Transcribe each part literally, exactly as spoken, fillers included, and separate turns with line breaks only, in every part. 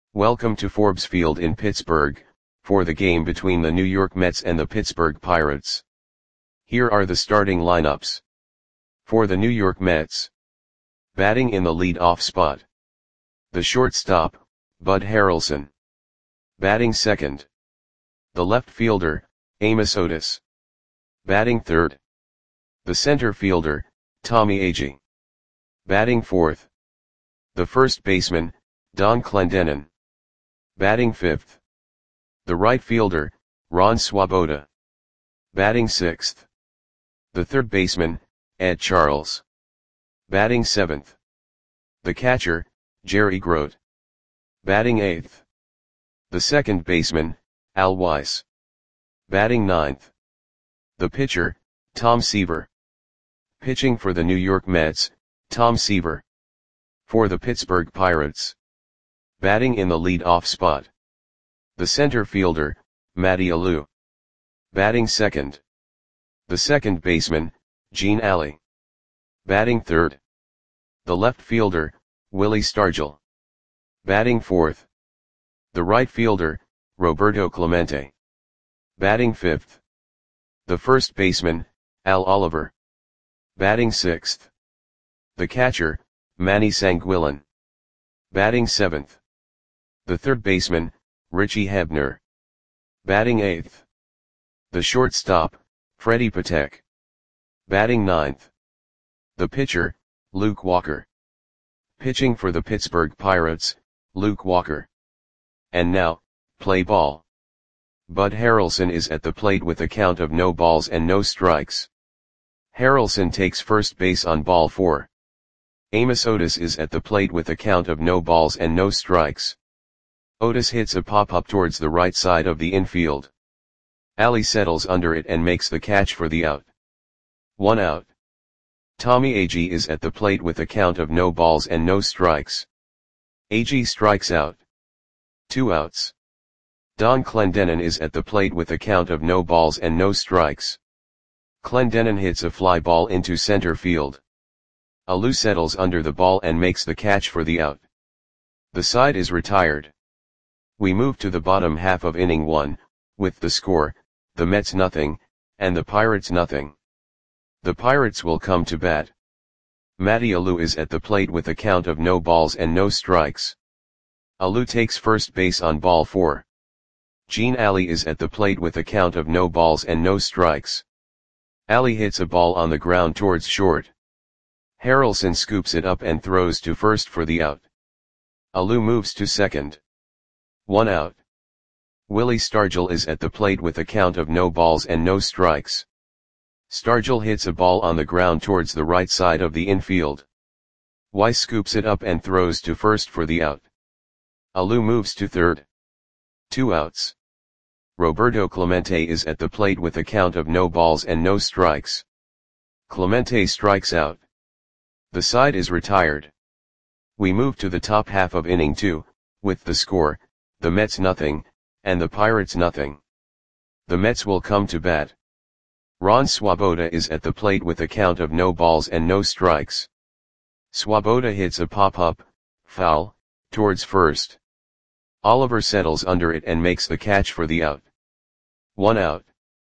Welcome to Forbes Field in Pittsburgh, for the game between the New York Mets and the Pittsburgh Pirates. Here are the starting lineups. For the New York Mets. Batting in the lead-off spot. The shortstop, Bud Harrelson. Batting second. The left fielder, Amos Otis. Batting third. The center fielder, Tommy Agee. Batting fourth. The first baseman, Don Clendenon. Batting fifth. The right fielder, Ron Swoboda. Batting sixth. The third baseman, Ed Charles. Batting seventh. The catcher, Jerry Grote. Batting eighth. The second baseman, Al Weiss. Batting ninth. The pitcher, Tom Seaver. Pitching for the New York Mets, Tom Seaver. For the Pittsburgh Pirates. Batting in the lead-off spot. The center fielder, Matty Alou. Batting second. The second baseman, Gene Alley. Batting third. The left fielder, Willie Stargell. Batting fourth. The right fielder, Roberto Clemente. Batting fifth. The first baseman, Al Oliver. Batting sixth. The catcher, Manny Sanguillen. Batting seventh. The third baseman, Richie Hebner. Batting eighth. The shortstop, Freddie Patek. Batting ninth. The pitcher, Luke Walker. Pitching for the Pittsburgh Pirates, Luke Walker. And now, play ball. Bud Harrelson is at the plate with a count of no balls and no strikes. Harrelson takes first base on ball four. Amos Otis is at the plate with a count of no balls and no strikes. Otis hits a pop-up towards the right side of the infield. Alley settles under it and makes the catch for the out. One out. Tommy Agee is at the plate with a count of no balls and no strikes. Agee strikes out. Two outs. Don Clendenon is at the plate with a count of no balls and no strikes. Clendenon hits a fly ball into center field. Alou settles under the ball and makes the catch for the out. The side is retired. We move to the bottom half of inning one, with the score, the Mets nothing, and the Pirates nothing. The Pirates will come to bat. Matty Alou is at the plate with a count of no balls and no strikes. Alou takes first base on ball four. Gene Alley is at the plate with a count of no balls and no strikes. Alley hits a ball on the ground towards short. Harrelson scoops it up and throws to first for the out. Alou moves to second. One out. Willie Stargell is at the plate with a count of no balls and no strikes. Stargell hits a ball on the ground towards the right side of the infield. Weiss scoops it up and throws to first for the out. Alou moves to third. Two outs. Roberto Clemente is at the plate with a count of no balls and no strikes. Clemente strikes out. The side is retired. We move to the top half of inning two, with the score, the Mets nothing, and the Pirates nothing. The Mets will come to bat. Ron Swoboda is at the plate with a count of no balls and no strikes. Swoboda hits a pop-up, foul, towards first. Oliver settles under it and makes the catch for the out. One out.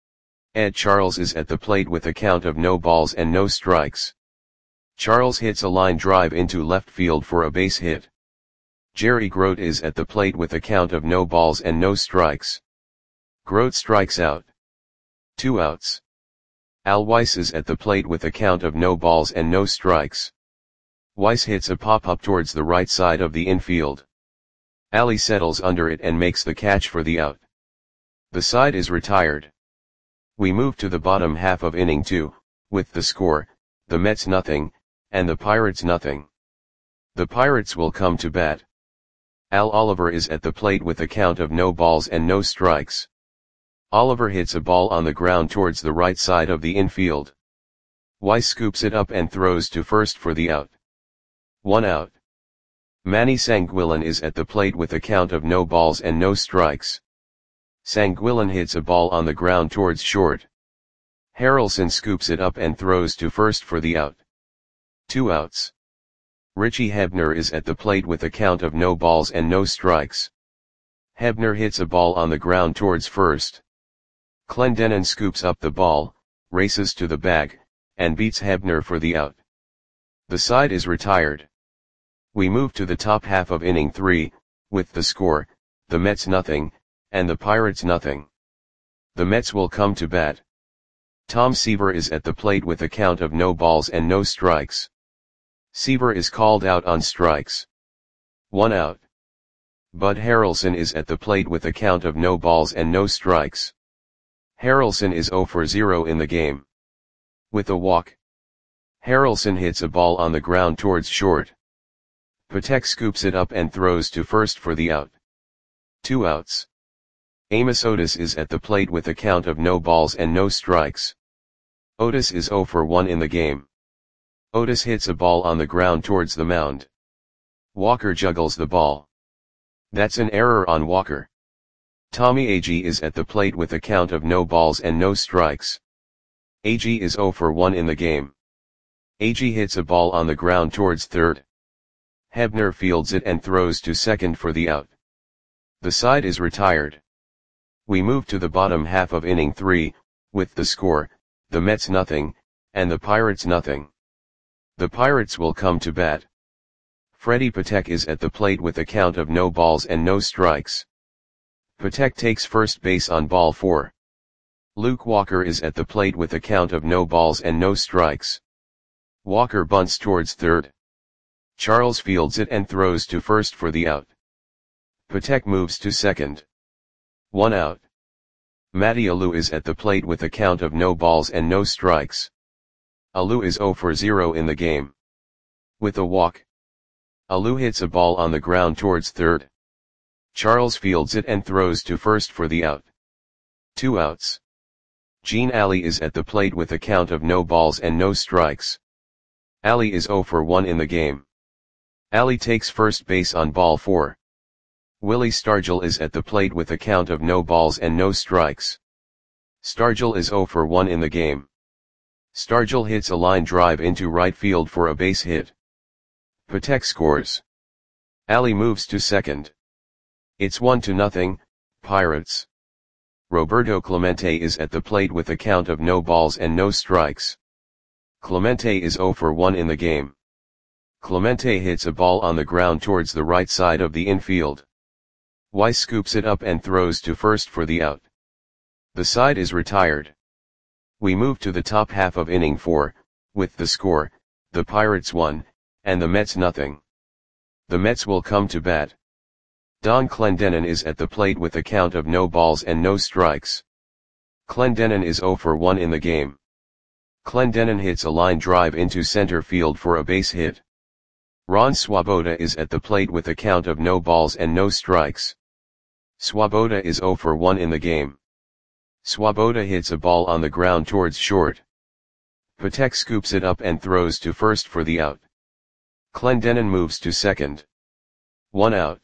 Ed Charles is at the plate with a count of no balls and no strikes. Charles hits a line drive into left field for a base hit. Jerry Grote is at the plate with a count of no balls and no strikes. Grote strikes out. Two outs. Al Weiss is at the plate with a count of no balls and no strikes. Weiss hits a pop-up towards the right side of the infield. Alley settles under it and makes the catch for the out. The side is retired. We move to the bottom half of inning two, with the score, the Mets nothing, and the Pirates nothing. The Pirates will come to bat. Al Oliver is at the plate with a count of no balls and no strikes. Oliver hits a ball on the ground towards the right side of the infield. Weiss scoops it up and throws to first for the out. One out. Manny Sanguillen is at the plate with a count of no balls and no strikes. Sanguillen hits a ball on the ground towards short. Harrelson scoops it up and throws to first for the out. Two outs. Richie Hebner is at the plate with a count of no balls and no strikes. Hebner hits a ball on the ground towards first. Clendenin scoops up the ball, races to the bag, and beats Hebner for the out. The side is retired. We move to the top half of inning three, with the score, the Mets nothing, and the Pirates nothing. The Mets will come to bat. Tom Seaver is at the plate with a count of no balls and no strikes. Seaver is called out on strikes. One out. Bud Harrelson is at the plate with a count of no balls and no strikes. Harrelson is zero for zero in the game. With a walk, Harrelson hits a ball on the ground towards short. Patek scoops it up and throws to first for the out. Two outs. Amos Otis is at the plate with a count of no balls and no strikes. Otis is zero for one in the game. Otis hits a ball on the ground towards the mound. Walker juggles the ball. That's an error on Walker. Tommy Agee is at the plate with a count of no balls and no strikes. Agee is zero for one in the game. Agee hits a ball on the ground towards third. Hebner fields it and throws to second for the out. The side is retired. We move to the bottom half of inning three, with the score, the Mets nothing, and the Pirates nothing. The Pirates will come to bat. Freddie Patek is at the plate with a count of no balls and no strikes. Patek takes first base on ball four. Luke Walker is at the plate with a count of no balls and no strikes. Walker bunts towards third. Charles fields it and throws to first for the out. Patek moves to second. One out. Matty Alou is at the plate with a count of no balls and no strikes. Alou is zero for zero in the game. With a walk, Alou hits a ball on the ground towards third. Charles fields it and throws to first for the out. Two outs. Gene Alley is at the plate with a count of no balls and no strikes. Alley is zero for one in the game. Alley takes first base on ball four. Willie Stargell is at the plate with a count of no balls and no strikes. Stargell is zero for one in the game. Stargell hits a line drive into right field for a base hit. Patek scores. Alley moves to second. It's one to nothing, Pirates. Roberto Clemente is at the plate with a count of no balls and no strikes. Clemente is zero for one in the game. Clemente hits a ball on the ground towards the right side of the infield. Weiss scoops it up and throws to first for the out. The side is retired. We move to the top half of inning four, with the score, the Pirates one, and the Mets nothing. The Mets will come to bat. Don Clendenin is at the plate with a count of no balls and no strikes. Clendenin is zero for one in the game. Clendenin hits a line drive into center field for a base hit. Ron Swoboda is at the plate with a count of no balls and no strikes. Swoboda is zero for one in the game. Swoboda hits a ball on the ground towards short. Patek scoops it up and throws to first for the out. Clendenin moves to second. One out.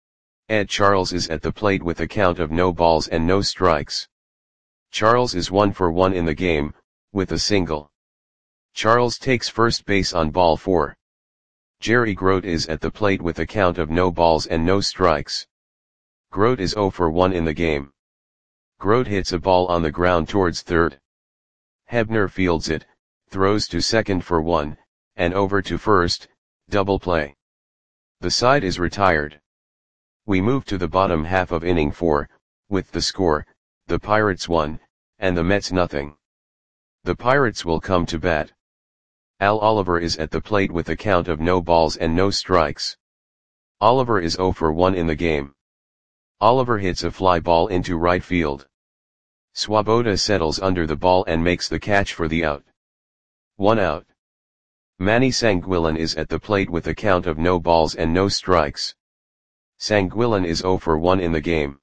Ed Charles is at the plate with a count of no balls and no strikes. Charles is one for one in the game, with a single. Charles takes first base on ball four. Jerry Grote is at the plate with a count of no balls and no strikes. Grote is zero for one in the game. Grote hits a ball on the ground towards third. Hebner fields it, throws to second for one, and over to first, double play. The side is retired. We move to the bottom half of inning four, with the score, the Pirates one, and the Mets nothing. The Pirates will come to bat. Al Oliver is at the plate with a count of no balls and no strikes. Oliver is zero for one in the game. Oliver hits a fly ball into right field. Swoboda settles under the ball and makes the catch for the out. One out. Manny Sanguillen is at the plate with a count of no balls and no strikes. Sanguillen is zero for one in the game.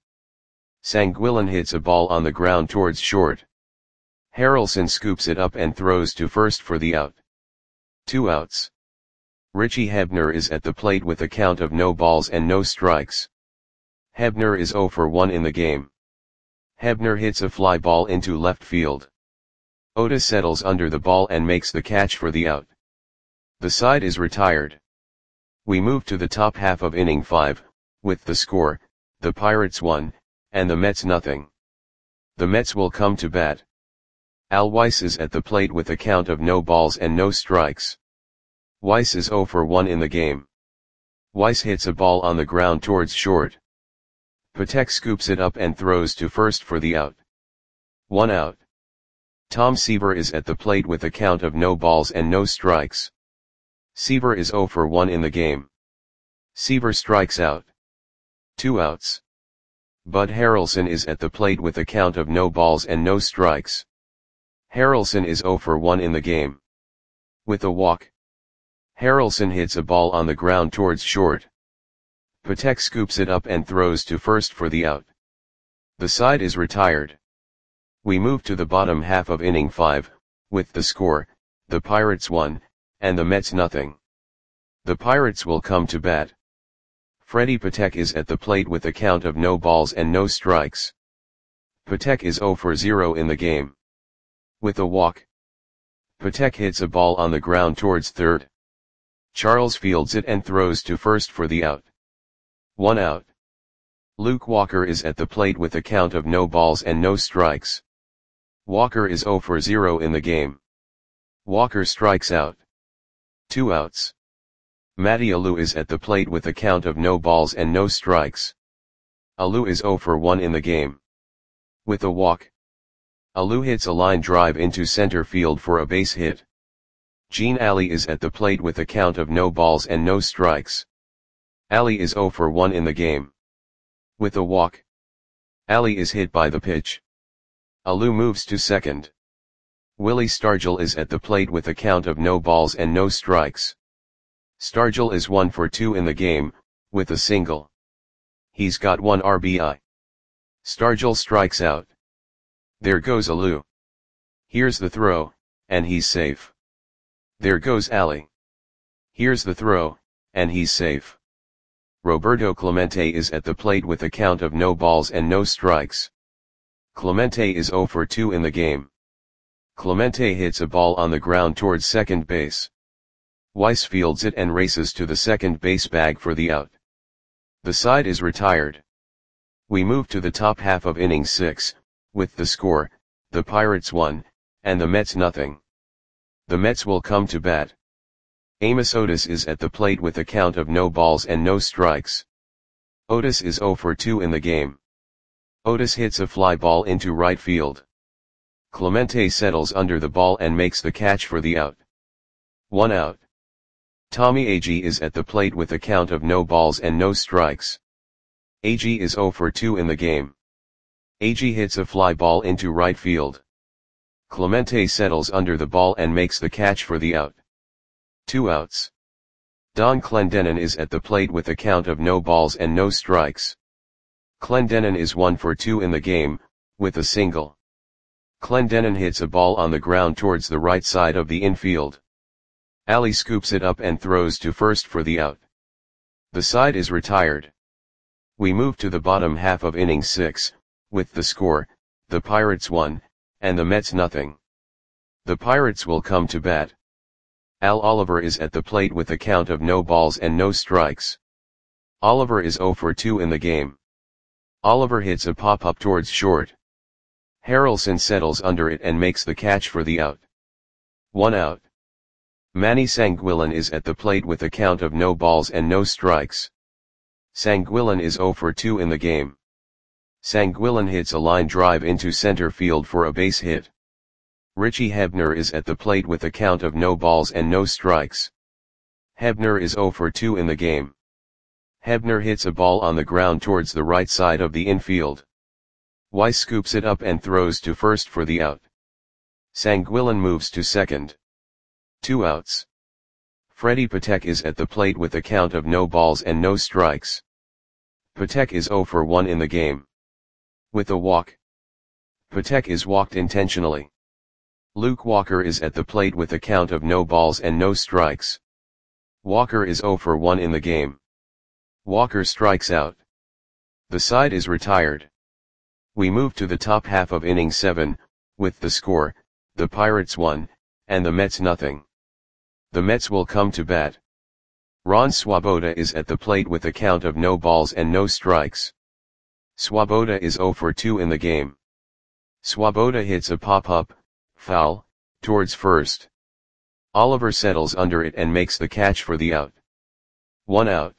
Sanguillen hits a ball on the ground towards short. Harrelson scoops it up and throws to first for the out. Two outs. Richie Hebner is at the plate with a count of no balls and no strikes. Hebner is zero for one in the game. Hebner hits a fly ball into left field. Otis settles under the ball and makes the catch for the out. The side is retired. We move to the top half of inning five, with the score, the Pirates one, and the Mets nothing. The Mets will come to bat. Al Weiss is at the plate with a count of no balls and no strikes. Weiss is oh for one in the game. Weiss hits a ball on the ground towards short. Patek scoops it up and throws to first for the out. One out. Tom Seaver is at the plate with a count of no balls and no strikes. Seaver is oh for one in the game. Seaver strikes out. Two outs. Bud Harrelson is at the plate with a count of no balls and no strikes. Harrelson is oh for one in the game. With a walk. Harrelson hits a ball on the ground towards short. Patek scoops it up and throws to first for the out. The side is retired. We move to the bottom half of inning five, with the score, the Pirates one, and the Mets nothing. The Pirates will come to bat. Freddie Patek is at the plate with a count of no balls and no strikes. Patek is oh for zero in the game. With a walk. Patek hits a ball on the ground towards third. Charles fields it and throws to first for the out. One out. Luke Walker is at the plate with a count of no balls and no strikes. Walker is oh for zero in the game. Walker strikes out. Two outs. Matty Alou is at the plate with a count of no balls and no strikes. Alou is oh for one in the game. With a walk. Alou hits a line drive into center field for a base hit. Gene Alley is at the plate with a count of no balls and no strikes. Alley is oh for one in the game. With a walk. Alley is hit by the pitch. Alou moves to second. Willie Stargell is at the plate with a count of no balls and no strikes. Stargell is one for two in the game, with a single. He's got one R B I. Stargell strikes out. There goes Alou. Here's the throw, and he's safe. There goes Alley. Here's the throw, and he's safe. Roberto Clemente is at the plate with a count of no balls and no strikes. Clemente is oh for two in the game. Clemente hits a ball on the ground towards second base. Weiss fields it and races to the second base bag for the out. The side is retired. We move to the top half of inning six, with the score, the Pirates one, and the Mets nothing. The Mets will come to bat. Amos Otis is at the plate with a count of no balls and no strikes. Otis is oh for two in the game. Otis hits a fly ball into right field. Clemente settles under the ball and makes the catch for the out. One out. Tommy Agee is at the plate with a count of no balls and no strikes. Agee is oh for two in the game. Agee hits a fly ball into right field. Clemente settles under the ball and makes the catch for the out. Two outs. Don Clendenon is at the plate with a count of no balls and no strikes. Clendenon is one for two in the game, with a single. Clendenon hits a ball on the ground towards the right side of the infield. Alley scoops it up and throws to first for the out. The side is retired. We move to the bottom half of inning six, with the score, the Pirates one, and the Mets nothing. The Pirates will come to bat. Al Oliver is at the plate with a count of no balls and no strikes. Oliver is oh for two in the game. Oliver hits a pop-up towards short. Harrelson settles under it and makes the catch for the out. One out. Manny Sanguillen is at the plate with a count of no balls and no strikes. Sanguillen is oh for two in the game. Sanguillen hits a line drive into center field for a base hit. Richie Hebner is at the plate with a count of no balls and no strikes. Hebner is oh for two in the game. Hebner hits a ball on the ground towards the right side of the infield. Weiss scoops it up and throws to first for the out. Sanguillen moves to second. Two outs. Freddie Patek is at the plate with a count of no balls and no strikes. Patek is oh for one in the game. With a walk. Patek is walked intentionally. Luke Walker is at the plate with a count of no balls and no strikes. Walker is oh for one in the game. Walker strikes out. The side is retired. We move to the top half of inning seven, with the score, the Pirates one, and the Mets nothing. The Mets will come to bat. Ron Swoboda is at the plate with a count of no balls and no strikes. Swoboda is zero for two in the game. Swoboda hits a pop-up, foul, towards first. Oliver settles under it and makes the catch for the out. One out.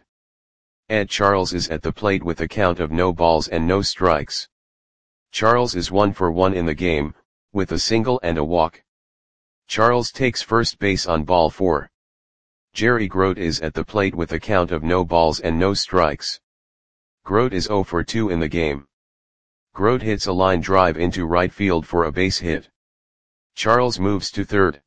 Ed Charles is at the plate with a count of no balls and no strikes. Charles is one for one in the game, with a single and a walk. Charles takes first base on ball four. Jerry Grote is at the plate with a count of no balls and no strikes. Grote is zero for two in the game. Grote hits a line drive into right field for a base hit. Charles moves to third.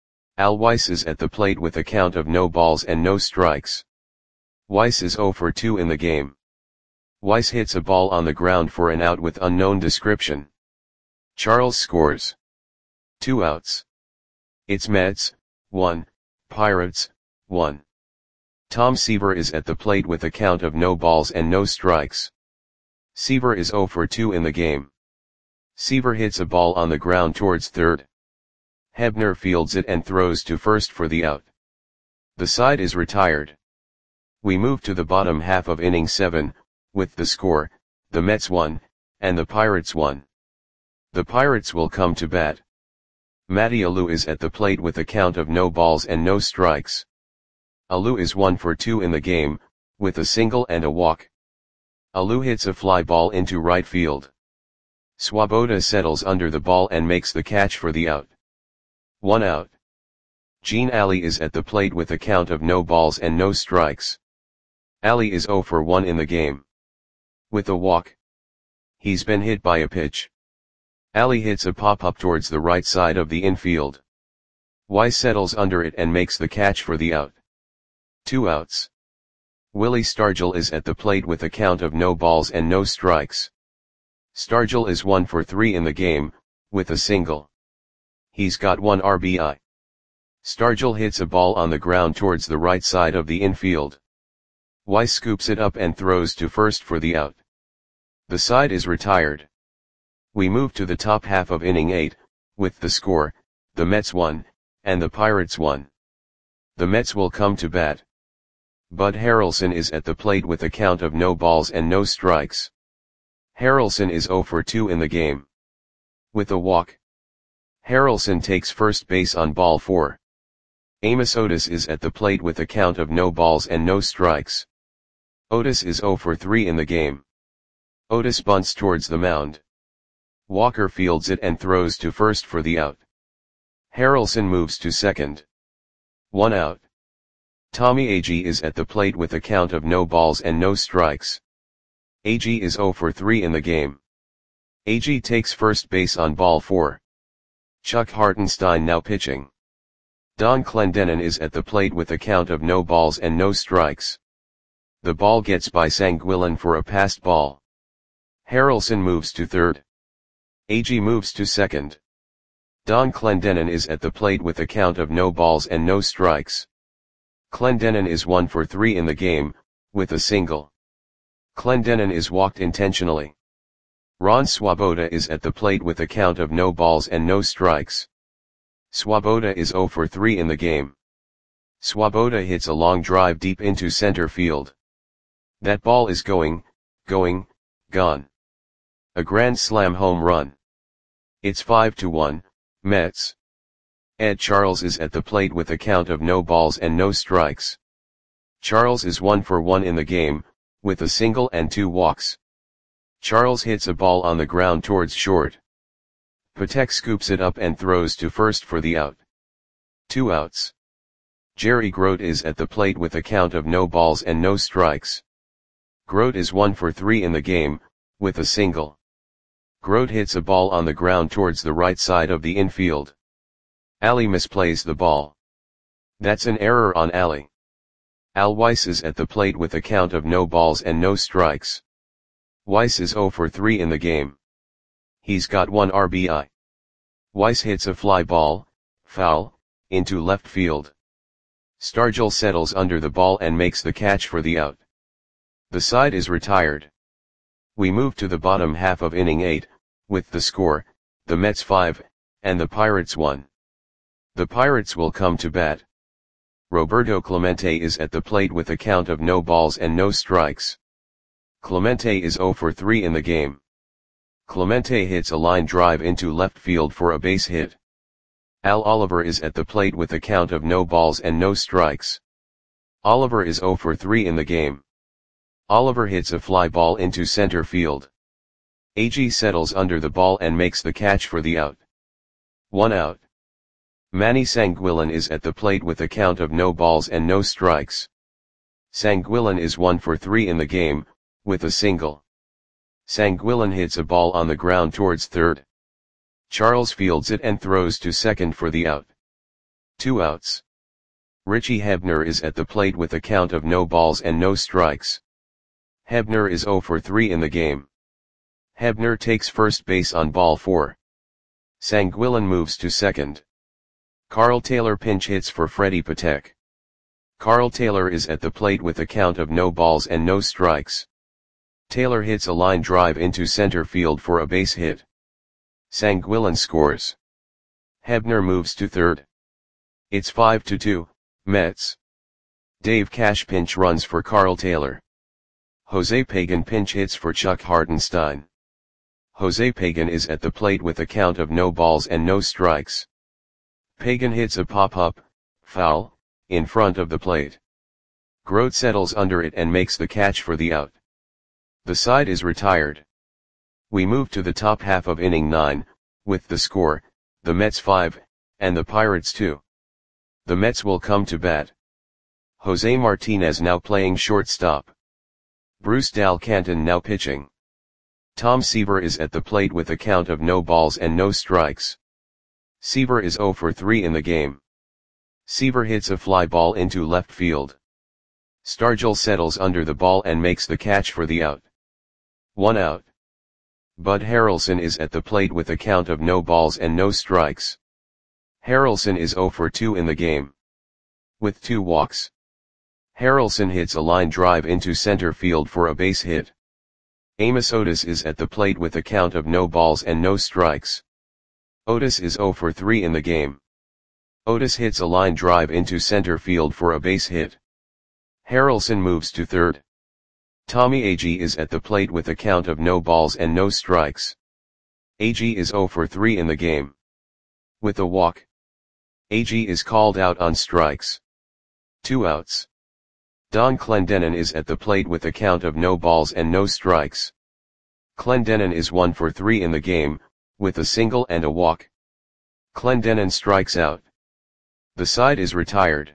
Al Weiss is at the plate with a count of no balls and no strikes. Weiss is zero for two in the game. Weiss hits a ball on the ground for an out with unknown description. Charles scores. Two outs. It's Mets, one, Pirates, one. Tom Seaver is at the plate with a count of no balls and no strikes. Seaver is zero for two in the game. Seaver hits a ball on the ground towards third. Hebner fields it and throws to first for the out. The side is retired. We move to the bottom half of inning seven, with the score, the Mets won, and the Pirates won. The Pirates will come to bat. Matty Alou is at the plate with a count of no balls and no strikes. Alou is one for two in the game, with a single and a walk. Alou hits a fly ball into right field. Swoboda settles under the ball and makes the catch for the out. One out. Gene Alley is at the plate with a count of no balls and no strikes. Alley is zero for one in the game. With a walk. He's been hit by a pitch. Alley hits a pop-up towards the right side of the infield. Weiss settles under it and makes the catch for the out. Two outs. Willie Stargell is at the plate with a count of no balls and no strikes. Stargell is one for three in the game, with a single. He's got one R B I. Stargell hits a ball on the ground towards the right side of the infield. Weiss scoops it up and throws to first for the out. The side is retired. We move to the top half of inning eight, with the score, the Mets won, and the Pirates won. The Mets will come to bat. Bud Harrelson is at the plate with a count of no balls and no strikes. Harrelson is zero for two in the game. With a walk. Harrelson takes first base on ball four. Amos Otis is at the plate with a count of no balls and no strikes. Otis is zero for three in the game. Otis bunts towards the mound. Walker fields it and throws to first for the out. Harrelson moves to second. One out. Tommy Agee is at the plate with a count of no balls and no strikes. Agee is zero for three in the game. Agee takes first base on ball four. Chuck Hartenstein now pitching. Don Clendenon is at the plate with a count of no balls and no strikes. The ball gets by Sanguillen for a passed ball. Harrelson moves to third. Agee moves to second. Don Clendenon is at the plate with a count of no balls and no strikes. Clendenon is one for three in the game, with a single. Clendenon is walked intentionally. Ron Swoboda is at the plate with a count of no balls and no strikes. Swoboda is zero for three in the game. Swoboda hits a long drive deep into center field. That ball is going, going, gone. A grand slam home run. It's five to one, Mets. Ed Charles is at the plate with a count of no balls and no strikes. Charles is one for one in the game, with a single and two walks. Charles hits a ball on the ground towards short. Patek scoops it up and throws to first for the out. Two outs. Jerry Grote is at the plate with a count of no balls and no strikes. Grote is one for three in the game, with a single. Grote hits a ball on the ground towards the right side of the infield. Alley misplays the ball. That's an error on Alley. Al Weiss is at the plate with a count of no balls and no strikes. Weiss is zero for three in the game. He's got one R B I. Weiss hits a fly ball, foul, into left field. Stargell settles under the ball and makes the catch for the out. The side is retired. We move to the bottom half of inning eight, with the score, the Mets five, and the Pirates one. The Pirates will come to bat. Roberto Clemente is at the plate with a count of no balls and no strikes. Clemente is zero for three in the game. Clemente hits a line drive into left field for a base hit. Al Oliver is at the plate with a count of no balls and no strikes. Oliver is zero for three in the game. Oliver hits a fly ball into center field. A G settles under the ball and makes the catch for the out. One out. Manny Sanguillen is at the plate with a count of no balls and no strikes. Sanguillen is one for three in the game, with a single. Sanguillen hits a ball on the ground towards third. Charles fields it and throws to second for the out. Two outs. Richie Hebner is at the plate with a count of no balls and no strikes. Hebner is zero for three in the game. Hebner takes first base on ball four. Sanguillen moves to second. Carl Taylor pinch hits for Freddie Patek. Carl Taylor is at the plate with a count of no balls and no strikes. Taylor hits a line drive into center field for a base hit. Sanguillen scores. Hebner moves to third. It's five to two, Mets. Dave Cash pinch runs for Carl Taylor. Jose Pagan pinch hits for Chuck Hartenstein. Jose Pagan is at the plate with a count of no balls and no strikes. Pagan hits a pop-up, foul, in front of the plate. Grote settles under it and makes the catch for the out. The side is retired. We move to the top half of inning nine, with the score, the Mets five, and the Pirates two. The Mets will come to bat. Jose Martinez now playing shortstop. Bruce Dal Canton now pitching. Tom Seaver is at the plate with a count of no balls and no strikes. Seaver is zero for three in the game. Seaver hits a fly ball into left field. Stargell settles under the ball and makes the catch for the out. One out. Bud Harrelson is at the plate with a count of no balls and no strikes. Harrelson is zero for two in the game. With two walks. Harrelson hits a line drive into center field for a base hit. Amos Otis is at the plate with a count of no balls and no strikes. Otis is zero for three in the game. Otis hits a line drive into center field for a base hit. Harrelson moves to third. Tommy Agee is at the plate with a count of no balls and no strikes. Agee is zero for three in the game. With a walk. Agee is called out on strikes. Two outs. Don Clendenon is at the plate with a count of no balls and no strikes. Clendenon is one for three in the game, with a single and a walk. Clendenon strikes out. The side is retired.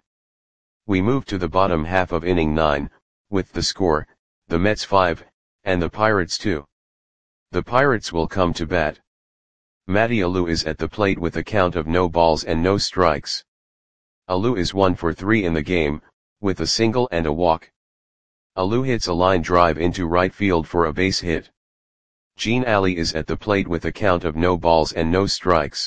We move to the bottom half of inning nine, with the score, the Mets five, and the Pirates two. The Pirates will come to bat. Matty Alou is at the plate with a count of no balls and no strikes. Alou is one for three in the game, with a single and a walk. Alou hits a line drive into right field for a base hit. Gene Alley is at the plate with a count of no balls and no strikes.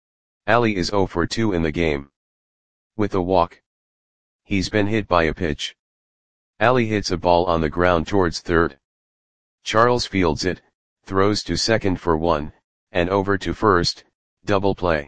Alley is zero for two in the game. With a walk. He's been hit by a pitch. Alley hits a ball on the ground towards third. Charles fields it, throws to second for one, and over to first, double play.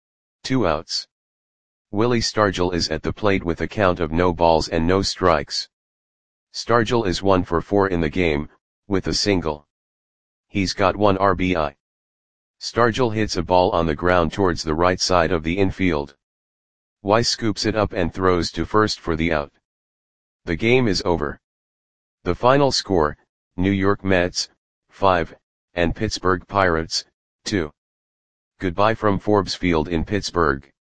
Two outs. Willie Stargell is at the plate with a count of no balls and no strikes. Stargell is one for four in the game, with a single. He's got one R B I. Stargell hits a ball on the ground towards the right side of the infield. Weiss scoops it up and throws to first for the out. The game is over. The final score, New York Mets, five, and Pittsburgh Pirates, two. Goodbye from Forbes Field in Pittsburgh.